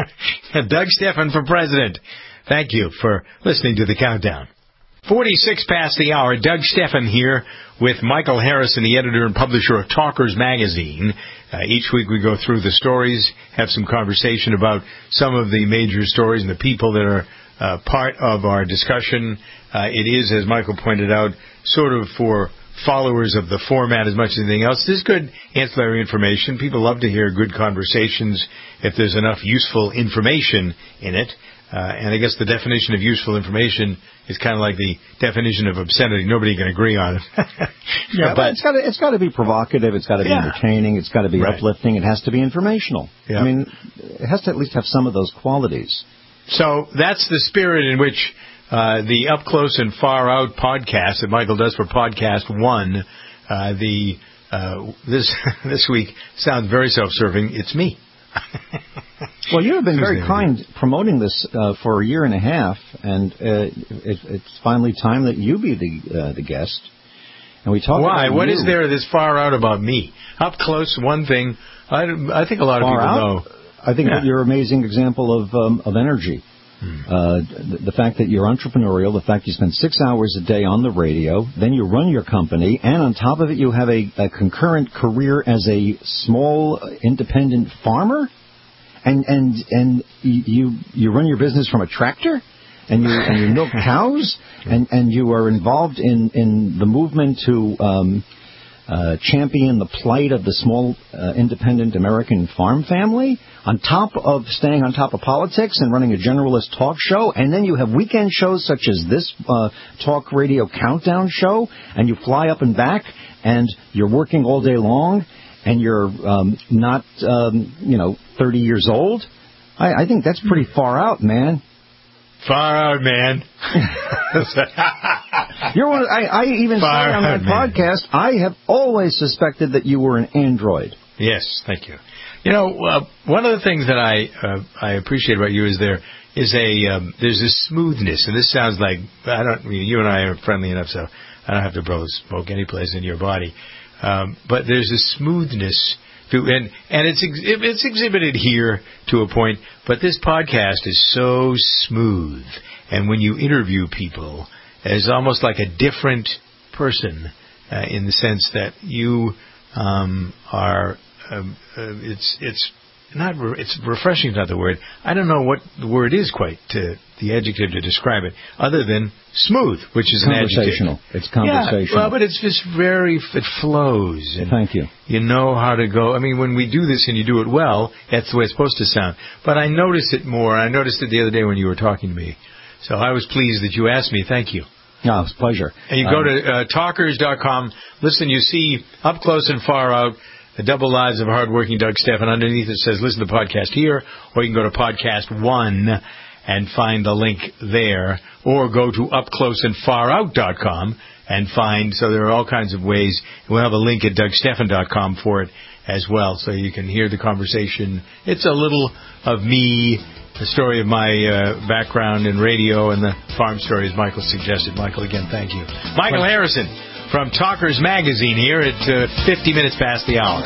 Doug Stephan for president. Thank you for listening to the Countdown. forty-six past the hour. Doug Stephan here with Michael Harrison, the editor and publisher of Talkers Magazine. Uh, each week we go through the stories, have some conversation about some of the major stories and the people that are uh, part of our discussion. Uh, it is, as Michael pointed out, sort of for followers of the format as much as anything else. There's good ancillary information. People love to hear good conversations if there's enough useful information in it. Uh, and I guess the definition of useful information is kind of like the definition of obscenity. Nobody can agree on it. yeah, but it's got to it's got to be provocative. It's got to be yeah. entertaining. It's got to be right. uplifting. It has to be informational. Yeah. I mean, it has to at least have some of those qualities. So that's the spirit in which uh, the Up Close and Far Out podcast that Michael does for Podcast One. Uh, the uh, this this week sounds very self-serving. It's me. Well, you have been very kind promoting this uh, for a year and a half, and uh, it, it's finally time that you be the uh, the guest. And we talk. Why? About What you. is there this far out about me? Up close, one thing. I, I think a lot of far people out? know. I think yeah. that you're an amazing example of um, of energy. Hmm. Uh, the, the fact that you're entrepreneurial, the fact you spend six hours a day on the radio, then you run your company, and on top of it, you have a, a concurrent career as a small independent farmer. And and and you you run your business from a tractor, and you and you milk cows, and, and you are involved in, in the movement to um, uh, champion the plight of the small uh, independent American farm family. On top of staying on top of politics and running a generalist talk show, and then you have weekend shows such as this uh, talk radio countdown show, and you fly up and back, and you're working all day long. And you're um, not, um, you know, thirty years old. I, I think that's pretty far out, man. Far out, man. You're one. Of, I, I even far said on that out, podcast, man. I have always suspected that you were an android. Yes, thank you. You know, uh, one of the things that I uh, I appreciate about you is there is a um, there's a smoothness, and this sounds like I don't. I mean, you and I are friendly enough, so I don't have to blow smoke any place in your body. Um, but there's a smoothness to, and and it's ex- it's exhibited here to a point. But this podcast is so smooth, and when you interview people, it's almost like a different person uh, in the sense that you um, are. Um, uh, it's it's not re- it's refreshing. Is not the word. I don't know what the word is quite to the adjective to describe it, other than smooth, which is an adjective. Conversational. It's conversational. Yeah, well, but it's just very, it flows. And Thank you. You know how to go. I mean, when we do this and you do it well, that's the way it's supposed to sound. But I notice it more. I noticed it the other day when you were talking to me. So I was pleased that you asked me. Thank you. No, it's a pleasure. And you go to uh, talkers dot com. Listen, you see up close and far out the double lives of hardworking Doug Stephan. Underneath it says listen to the podcast here, or you can go to podcast one and find the link there, or go to up close and far out dot com and find, so there are all kinds of ways. We'll have a link at doug stephan dot com for it as well, so you can hear the conversation. It's a little of me, the story of my uh, background in radio, and the farm story, as Michael suggested. Michael, again, thank you. Michael Harrison from Talkers Magazine here at uh, fifty minutes past the hour.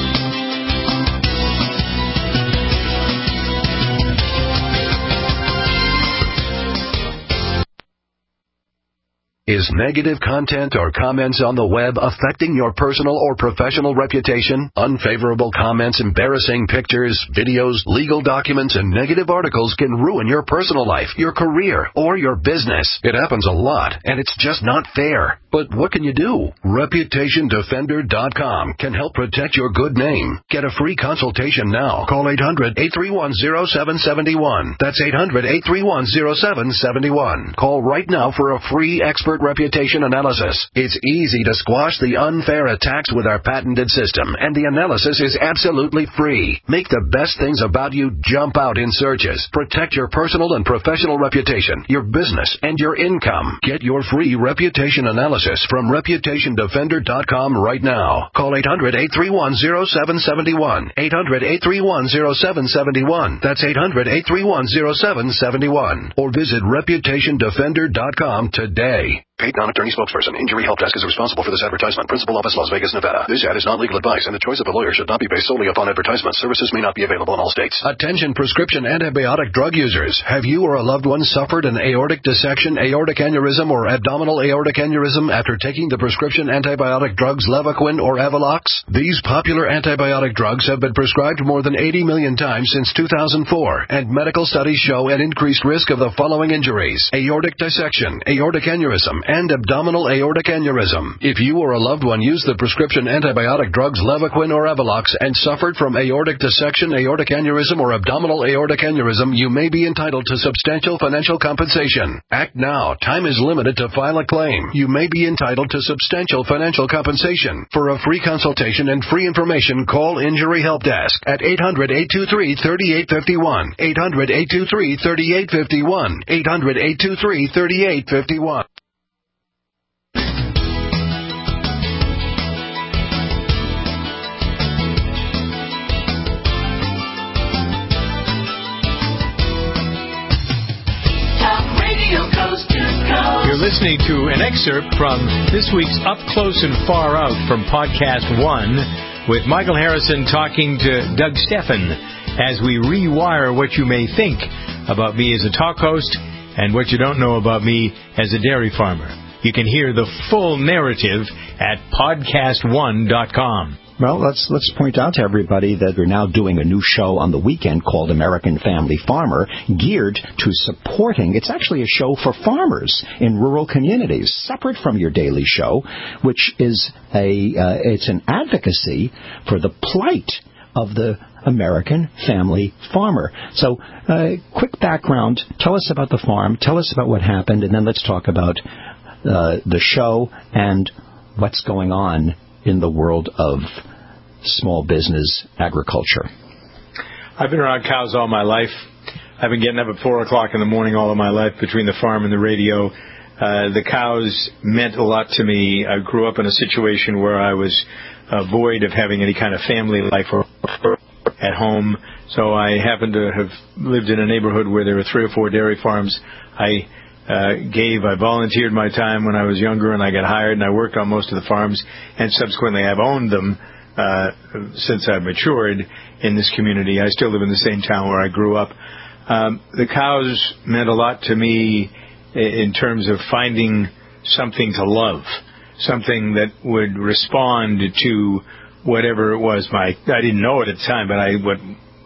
Is negative content or comments on the web affecting your personal or professional reputation? Unfavorable comments, embarrassing pictures, videos, legal documents, and negative articles can ruin your personal life, your career, or your business. It happens a lot, and it's just not fair. But what can you do? Reputation Defender dot com can help protect your good name. Get a free consultation now. Call eight hundred, eight three one, zero seven seven one. That's eight hundred, eight three one, zero seven seven one. Call right now for a free expert reputation analysis. It's easy to squash the unfair attacks with our patented system, and the analysis is absolutely free. Make the best things about you jump out in searches. Protect your personal and professional reputation, your business, and your income. Get your free reputation analysis from Reputation Defender dot com right now. Call eight hundred, eight three one, zero seven seven one. eight hundred, eight three one, zero seven seven one. That's eight hundred, eight three one, zero seven seven one. Or visit Reputation Defender dot com today. Paid non-attorney spokesperson. Injury Help Desk is responsible for this advertisement. Principal office, Las Vegas, Nevada. This ad is not legal advice, and the choice of a lawyer should not be based solely upon advertisement. Services may not be available in all states. Attention prescription antibiotic drug users. Have you or a loved one suffered an aortic dissection, aortic aneurysm, or abdominal aortic aneurysm after taking the prescription antibiotic drugs Levaquin or Avelox? These popular antibiotic drugs have been prescribed more than eighty million times since two thousand four, and medical studies show an increased risk of the following injuries: aortic dissection, aortic aneurysm, and abdominal aortic aneurysm. If you or a loved one used the prescription antibiotic drugs Levaquin or Avelox and suffered from aortic dissection, aortic aneurysm, or abdominal aortic aneurysm, you may be entitled to substantial financial compensation. Act now. Time is limited to file a claim. You may be entitled to substantial financial compensation. For a free consultation and free information, call Injury Help Desk at eight hundred, eight two three, three eight five one. eight hundred, eight two three, three eight five one. eight hundred, eight two three, three eight five one. You're listening to an excerpt from this week's Up Close and Far Out from Podcast one with Michael Harrison talking to Doug Stephan as we rewire what you may think about me as a talk host and what you don't know about me as a dairy farmer. You can hear the full narrative at podcast one dot com. Well, let's let's point out to everybody that we're now doing a new show on the weekend called American Family Farmer, geared to supporting. It's actually a show for farmers in rural communities, separate from your daily show, which is a uh, it's an advocacy for the plight of the American family farmer. So, uh, quick background. Tell us about the farm. Tell us about what happened, and then let's talk about uh, the show and what's going on in the world of small business agriculture. I've been around cows all my life. I've been getting up at four o'clock in the morning all of my life between the farm and the radio. Uh, the cows meant a lot to me. I grew up in a situation where I was uh, void of having any kind of family life or, or at home. So I happened to have lived in a neighborhood where there were three or four dairy farms. I uh, gave, I volunteered my time when I was younger, and I got hired, and I worked on most of the farms, and subsequently I've owned them uh, since I've matured in this community. I still live in the same town where I grew up. Um, the cows meant a lot to me in terms of finding something to love, something that would respond to whatever it was. My I didn't know it at the time, but I what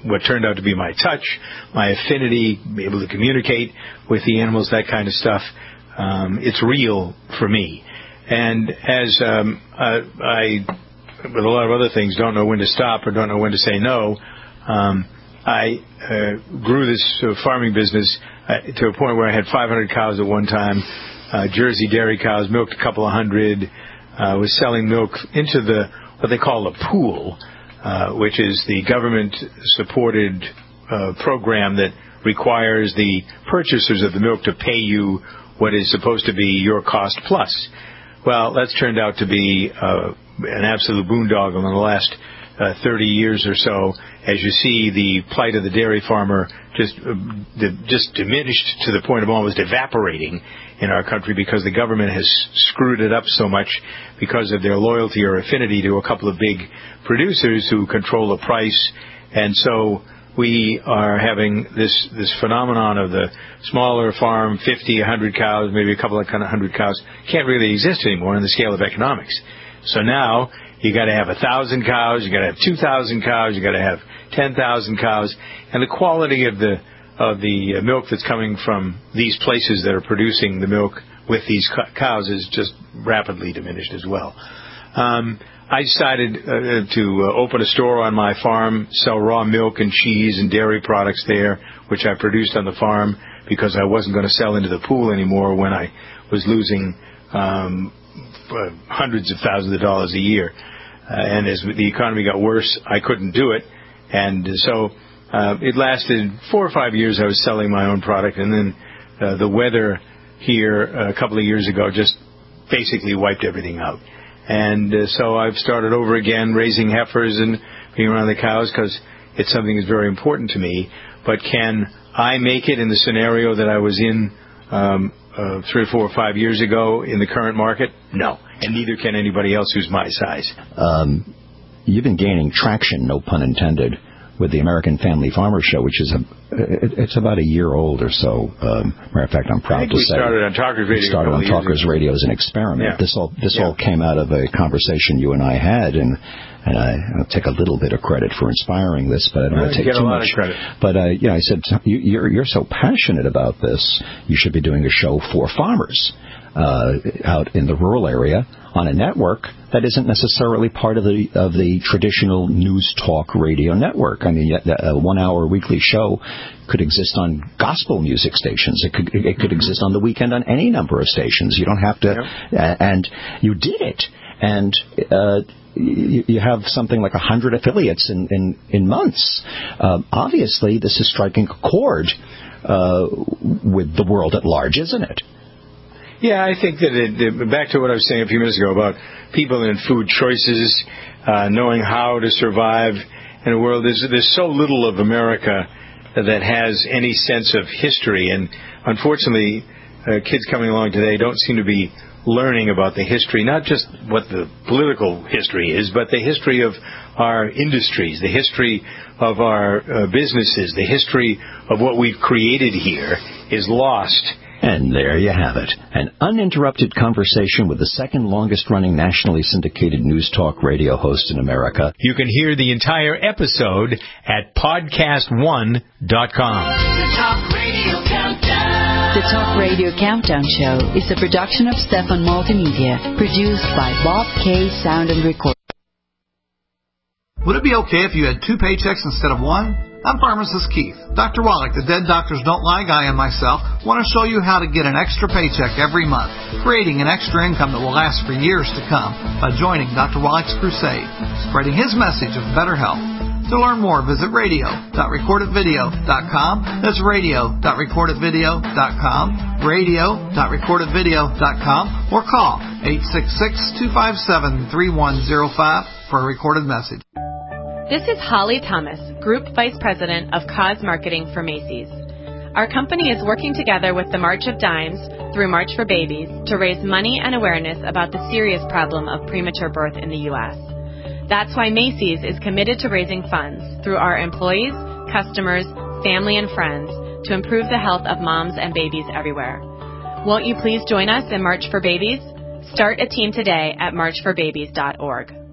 what turned out to be my touch, my affinity, be able to communicate with the animals, that kind of stuff. Um, it's real for me. And as um, uh, I, with a lot of other things, don't know when to stop or don't know when to say no, um, I uh, grew this uh, farming business uh, to a point where I had five hundred cows at one time, uh, Jersey dairy cows, milked a couple of hundred, uh, was selling milk into the what they call a pool, uh, which is the government-supported uh, program that requires the purchasers of the milk to pay you what is supposed to be your cost plus. Well, that's turned out to be uh, an absolute boondoggle in the last uh, thirty years or so. As you see, the plight of the dairy farmer just uh, the, just diminished to the point of almost evaporating in our country because the government has screwed it up so much because of their loyalty or affinity to a couple of big producers who control the price. And so we are having this this phenomenon of the smaller farm, fifty, one hundred cows, maybe a couple of kind of one hundred cows, can't really exist anymore on the scale of economics. So now you got to have one thousand cows, you got to have two thousand cows, you got to have ten thousand cows, and the quality of the of the milk that's coming from these places that are producing the milk with these cows is just rapidly diminished as well. Um, I decided uh, to uh, open a store on my farm, sell raw milk and cheese and dairy products there, which I produced on the farm because I wasn't going to sell into the pool anymore when I was losing um, uh, hundreds of thousands of dollars a year. Uh, and as the economy got worse, I couldn't do it. And so uh, it lasted four or five years. I was selling my own product, and then uh, the weather here a couple of years ago just basically wiped everything out. And uh, so I've started over again, raising heifers and being around the cows because it's something that's very important to me. But can I make it in the scenario that I was in um, uh, three or four or five years ago in the current market? No. And neither can anybody else who's my size. Um, you've been gaining traction, no pun intended, with the American Family Farmer Show, which is a it's about a year old or so. Um, matter of fact, I'm proud I think to we say started on Talkers Radio. We started on Talkers Radio as an experiment. Yeah. This all this Yeah. all came out of a conversation you and I had, and and I, I'll take a little bit of credit for inspiring this, but I don't want to take get too a lot much of credit. But uh, yeah, I said you, you're you're so passionate about this, you should be doing a show for farmers uh, out in the rural area on a network that isn't necessarily part of the of the traditional news talk radio network. I mean, a one-hour weekly show could exist on gospel music stations. It could it could exist on the weekend on any number of stations. You don't have to, yeah. and you did it, and uh, you, you have something like a hundred affiliates in in, in months. Uh, obviously, this is striking a chord uh, with the world at large, isn't it? Yeah, I think that it, it, back to what I was saying a few minutes ago about people and food choices, uh, knowing how to survive in a world. There's, there's so little of America that has any sense of history. And unfortunately, uh, kids coming along today don't seem to be learning about the history, not just what the political history is, but the history of our industries, the history of our uh, businesses, the history of what we've created here is lost. And there you have it, an uninterrupted conversation with the second longest-running nationally syndicated news talk radio host in America. You can hear the entire episode at podcast one dot com. The Talk Radio Countdown. The Talk Radio Countdown Show is a production of Stefan Multimedia, produced by Bob K. Sound and Record. Would it be okay if you had two paychecks instead of one? I'm Pharmacist Keith. Doctor Wallach, the Dead Doctors Don't Lie guy, and myself want to show you how to get an extra paycheck every month, creating an extra income that will last for years to come by joining Doctor Wallach's crusade, spreading his message of better health. To learn more, visit radio dot record it video dot com. That's radio dot record it video dot com, radio dot record it video dot com, or call eight six six, two five seven, three one zero five for a recorded message. This is Holly Thomas, Group Vice President of Cause Marketing for Macy's. Our company is working together with the March of Dimes through March for Babies to raise money and awareness about the serious problem of premature birth in the U S. That's why Macy's is committed to raising funds through our employees, customers, family, and friends to improve the health of moms and babies everywhere. Won't you please join us in March for Babies? Start a team today at march for babies dot org.